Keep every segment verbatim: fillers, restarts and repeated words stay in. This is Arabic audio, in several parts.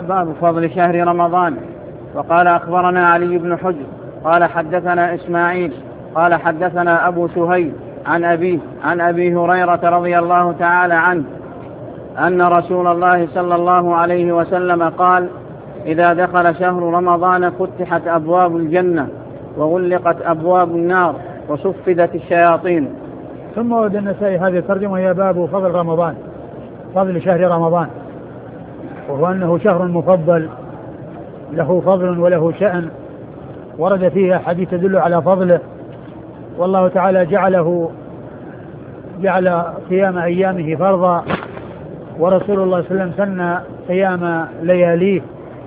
باب فضل شهر رمضان. وقال أخبرنا علي بن حجر قال حدثنا إسماعيل قال حدثنا أبو سهيل عن أبيه عن أبي هريرة رضي الله تعالى عنه أن رسول الله صلى الله عليه وسلم قال: إذا دخل شهر رمضان فتحت أبواب الجنة وغلقت أبواب النار وصفدت الشياطين. ثم ورد النسائي هذه الترجمة وهي باب فضل رمضان، فضل شهر رمضان، وهو أنه شهر مفضل له فضل وله شأن، ورد فيها حديث تدل على فضله، والله تعالى جعله جعل قيام أيامه فرضا، ورسول الله صلى الله عليه وسلم سن قيام لياليه،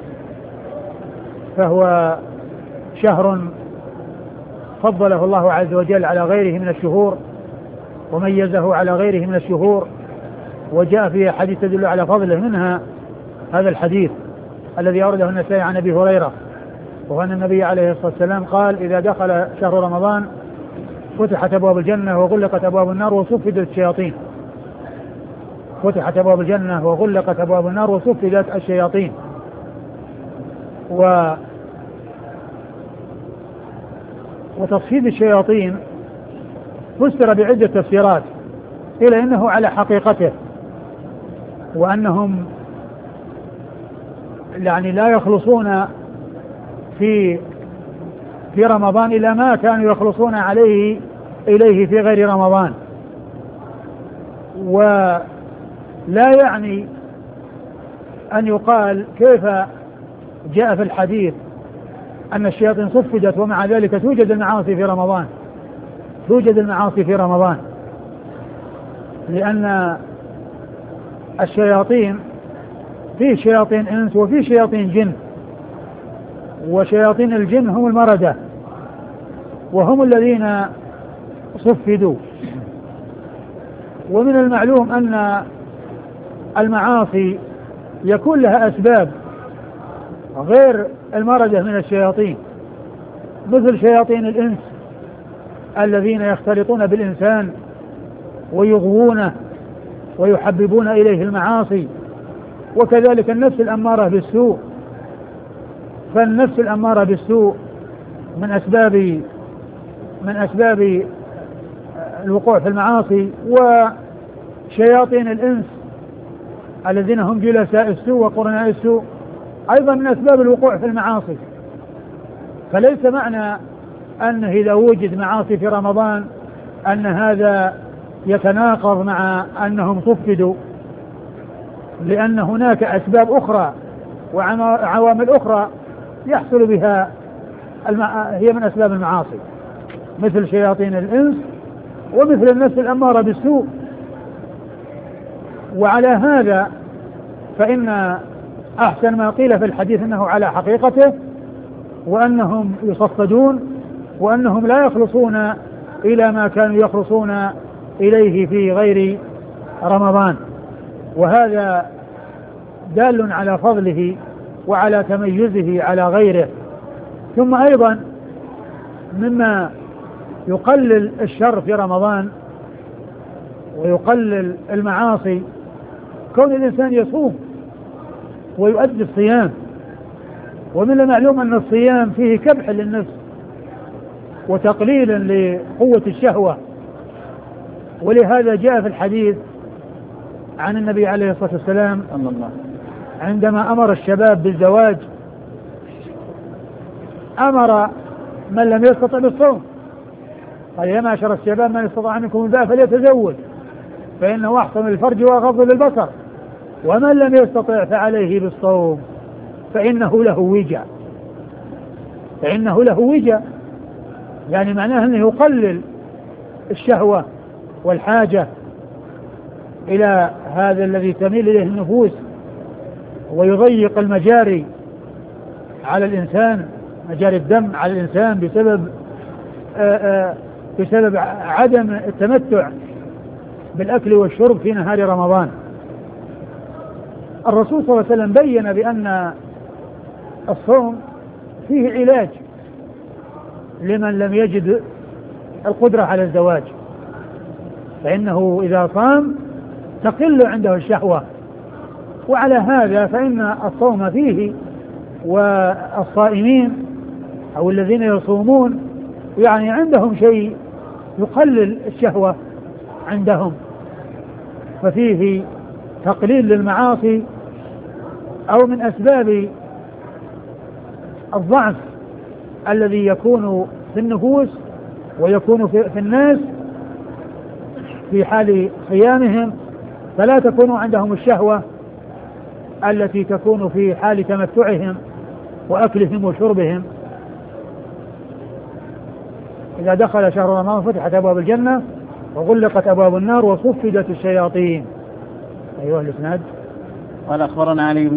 فهو شهر فضله الله عز وجل على غيره من الشهور وميزه على غيره من الشهور، وجاء فيه حديث تدل على فضله، منها هذا الحديث الذي أورده النسائي عن أبي هريرة، وهو أن النبي عليه الصلاة والسلام قال: إذا دخل شهر رمضان فتحت أبواب الجنة وغلقت أبواب النار وصفدت الشياطين. فتحت أبواب الجنة وغلقت أبواب النار وصفدت الشياطين. و وتصفيد الشياطين فسر بعدة تفسيرات، إلى أنه على حقيقته، وأنهم يعني لا يخلصون في في رمضان إلى ما كانوا يخلصون عليه إليه في غير رمضان. ولا يعني أن يقال كيف جاء في الحديث أن الشياطين صفدت ومع ذلك توجد المعاصي في رمضان، توجد المعاصي في رمضان، لأن الشياطين فيه شياطين إنس وفيه شياطين جن، وشياطين الجن هم المردة وهم الذين صفدوا. ومن المعلوم أن المعاصي يكون لها أسباب غير المردة من الشياطين، مثل شياطين الإنس الذين يختلطون بالإنسان ويغوونه ويحببون إليه المعاصي، وكذلك النفس الأمارة بالسوء. فالنفس الأمارة بالسوء من أسباب من أسباب الوقوع في المعاصي، وشياطين الإنس الذين هم جلساء السوء وقرناء السوء أيضا من أسباب الوقوع في المعاصي. فليس معنى أنه إذا وجد معاصي في رمضان أن هذا يتناقض مع أنهم صفدوا، لأن هناك أسباب أخرى وعوامل أخرى يحصل بها المع... هي من أسباب المعاصي، مثل شياطين الإنس ومثل النفس الأمارة بالسوء. وعلى هذا فإن أحسن ما قيل في الحديث أنه على حقيقته، وأنهم يصفدون، وأنهم لا يخلصون إلى ما كانوا يخلصون إليه في غير رمضان، وهذا دال على فضله وعلى تميزه على غيره. ثم أيضا مما يقلل الشر في رمضان ويقلل المعاصي كون الإنسان يصوم ويؤدي الصيام، ومن المعلوم أن الصيام فيه كبح للنفس وتقليل لقوة الشهوة، ولهذا جاء في الحديث عن النبي عليه الصلاة والسلام عندما أمر الشباب بالزواج أمر من لم يستطع بالصوم، قال: يا معشر الشباب من استطاع منكم الباء فليتزوج فإنه أحسن للفرج وأغض للبصر، ومن لم يستطع فعليه بالصوم فإنه له وجا. فإنه له وجا يعني معناه أنه يقلل الشهوة والحاجة إلى هذا الذي تميل إليه النفوس، ويضيق المجاري على الإنسان، مجاري الدم على الإنسان بسبب آآ آآ بسبب عدم التمتع بالأكل والشرب في نهار رمضان. الرسول صلى الله عليه وسلم بين بأن الصوم فيه علاج لمن لم يجد القدرة على الزواج، فإنه إذا صام تقل عنده الشهوة وعلى هذا فإن الصوم فيه والصائمين أو الذين يصومون يعني عندهم شيء يقلل الشهوة عندهم، ففيه تقليل للمعاصي أو من أسباب الضعف الذي يكون في النفوس ويكون في, في الناس في حال صيامهم، فلا تكون عندهم الشهوة التي تكون في حال تمتعهم وأكلهم وشربهم. إذا دخل شهر رمضان فتحت أبواب الجنة وغلقت أبواب النار وصفدت الشياطين. أيها الإسناد. قال أخبرنا علي بن